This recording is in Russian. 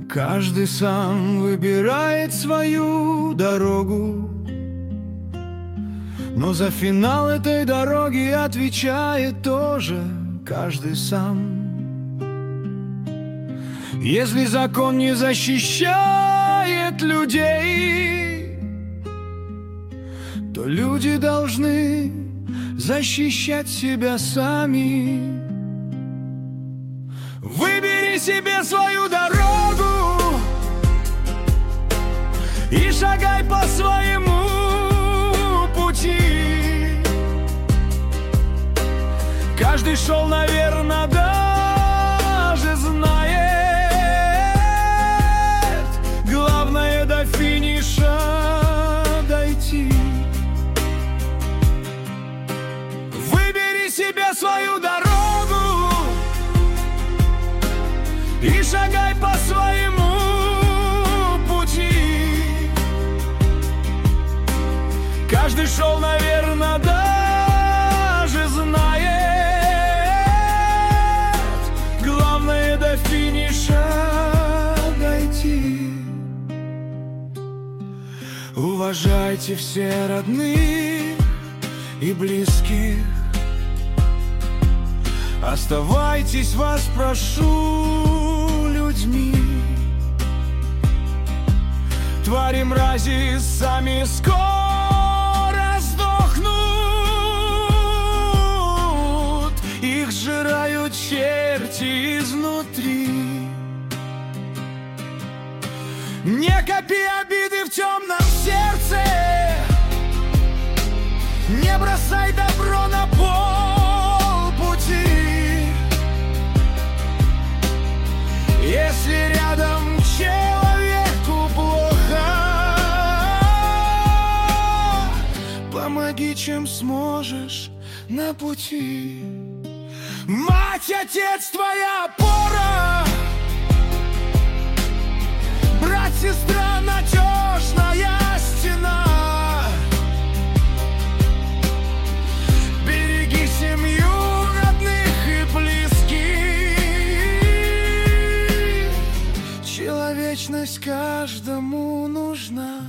Каждый сам выбирает свою дорогу, но за финал этой дороги отвечает тоже каждый сам. Если закон не защищает людей, то люди должны защищать себя сами. Выбери себе свою дорогу и шагай по своему пути. Каждый шел, наверное, даже знает, главное до финиша дойти. Выбери себе свою дорогу и шагай по своему пути. Каждый шел, наверное, даже знает, главное до финиша дойти. Уважайте все родных и близких, оставайтесь, вас прошу, людьми. Твари мрази сами скоро сдохнут, их сжирают черти изнутри. Не копи обиды в темном сердце, не бросай добро на полпути. Если рядом человеку плохо, помоги, чем сможешь на пути. Мать, отец, твоя опора, брат, сестра, надежная стена. Береги семью, родных и близких. Человечность каждому нужна.